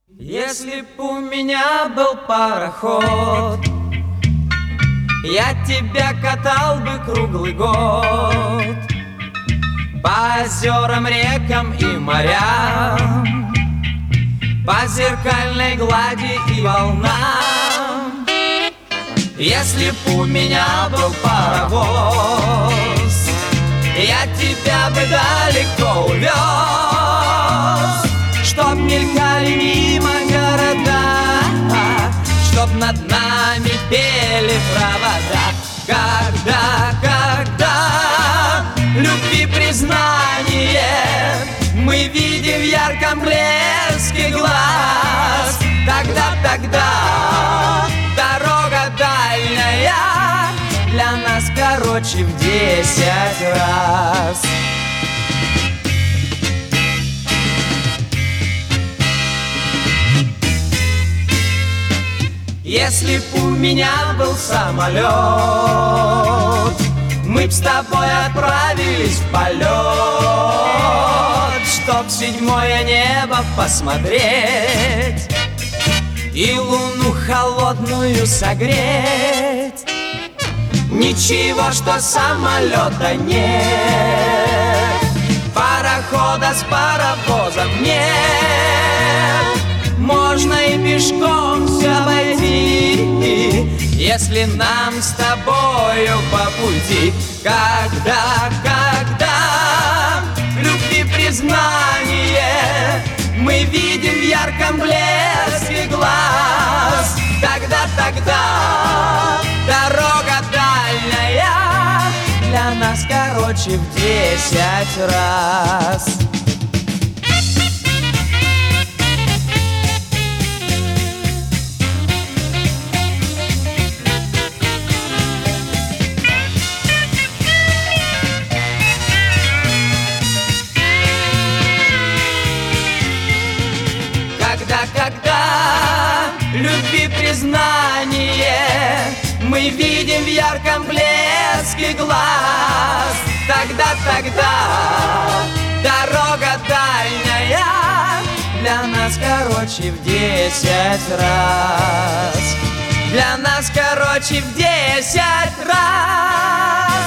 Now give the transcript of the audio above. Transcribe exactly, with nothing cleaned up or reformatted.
Если б у меня был пароход, я тебя катал бы круглый год по озерам, рекам и морям, по зеркальной глади и волнам. Если б у меня был паровоз, я тебя бы далеко увез, чтоб мелькали мимо города, чтоб над нами пели провода. Когда, когда любви признание мы видим в ярком блеске глаз, тогда, тогда дорога дальняя для нас короче в десять раз. Если б у меня был самолет, мы б с тобой отправились в полет, чтоб седьмое небо посмотреть и луну холодную согреть. Ничего, что самолета нет, парохода с паровозом нет. Можно и пешком все обойти, если нам с тобою по пути. Когда, когда любви признание мы видим в ярком блеске глаз, тогда, тогда дорога дальняя для нас короче в десять раз. Когда любви признание мы видим в ярком блеске глаз, тогда, тогда дорога дальняя для нас короче в десять раз. Для нас короче в десять раз.